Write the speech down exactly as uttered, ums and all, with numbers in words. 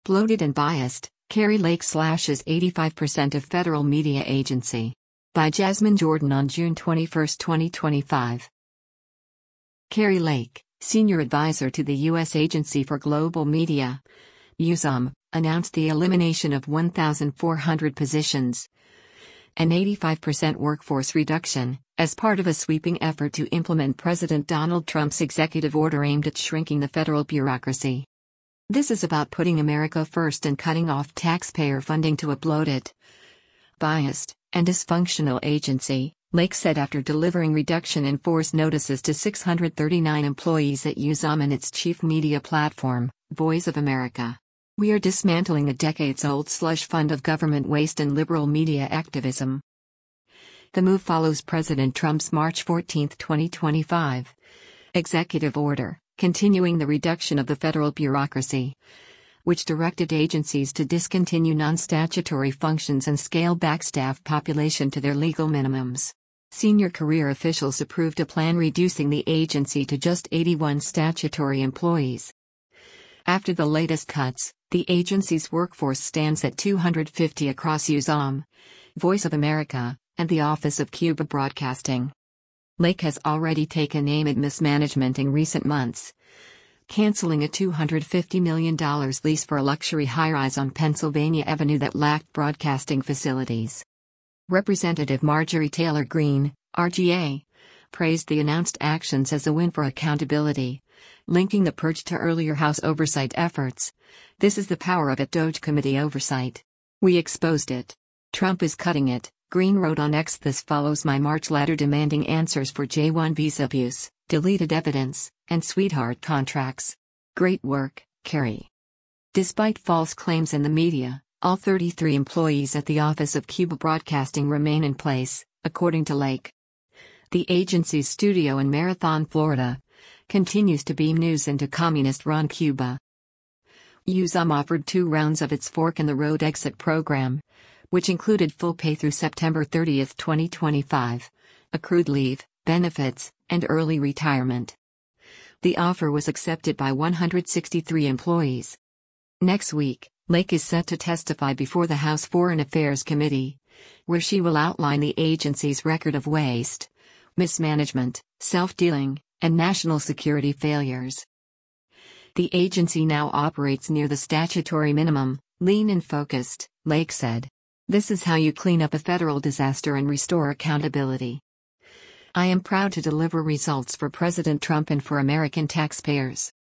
Bloated and biased, Kari Lake slashes eighty-five percent of federal media agency. By Jasmine Jordan on June twenty-first, twenty twenty-five. Kari Lake, senior advisor to the U S Agency for Global Media, U S O M, announced the elimination of one thousand four hundred positions, an eighty-five percent workforce reduction, as part of a sweeping effort to implement President Donald Trump's executive order aimed at shrinking the federal bureaucracy. This is about putting America first and cutting off taxpayer funding to a bloated, biased, and dysfunctional agency, Lake said after delivering reduction in force notices to six hundred thirty-nine employees at U S O M and its chief media platform, Voice of America. We are dismantling a decades-old slush fund of government waste and liberal media activism. The move follows President Trump's March fourteenth, twenty twenty-five, executive order, continuing the reduction of the federal bureaucracy, which directed agencies to discontinue non-statutory functions and scale back staff population to their legal minimums. Senior career officials approved a plan reducing the agency to just eighty-one statutory employees. After the latest cuts, the agency's workforce stands at two hundred fifty across U S O M, Voice of America, and the Office of Cuba Broadcasting. Lake has already taken aim at mismanagement in recent months, canceling a two hundred fifty million dollars lease for a luxury high-rise on Pennsylvania Avenue that lacked broadcasting facilities. Representative Marjorie Taylor Greene, R G A, praised the announced actions as a win for accountability, linking the purge to earlier House oversight efforts. "This is the power of it, Doge Committee oversight. We exposed it. Trump is cutting it," Greene wrote on X. "This follows my March letter demanding answers for J one visa abuse, deleted evidence, and sweetheart contracts. Great work, Kari." Despite false claims in the media, all thirty-three employees at the Office of Cuba Broadcasting remain in place, according to Lake. The agency's studio in Marathon, Florida, continues to beam news into communist-run Cuba. U S O M offered two rounds of its fork-in-the-road exit program, which included full pay through September thirtieth, twenty twenty-five, accrued leave, benefits, and early retirement. The offer was accepted by one hundred sixty-three employees. Next week, Lake is set to testify before the House Foreign Affairs Committee, where she will outline the agency's record of waste, mismanagement, self-dealing, and national security failures. The agency now operates near the statutory minimum, lean and focused, Lake said. "This is how you clean up a federal disaster and restore accountability. I am proud to deliver results for President Trump and for American taxpayers."